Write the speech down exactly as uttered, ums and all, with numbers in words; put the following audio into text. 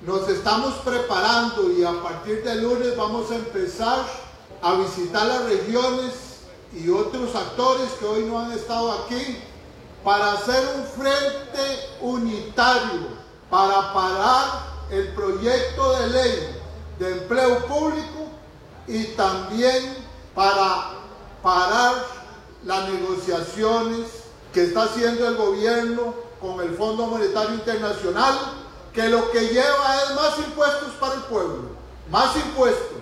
nos estamos preparando y a partir del lunes vamos a empezar a visitar las regiones y otros actores que hoy no han estado aquí para hacer un frente unitario, para parar el proyecto de ley de empleo público y también para parar las negociaciones que está haciendo el gobierno con el Fondo Monetario Internacional, que lo que lleva es más impuestos para el pueblo, más impuestos.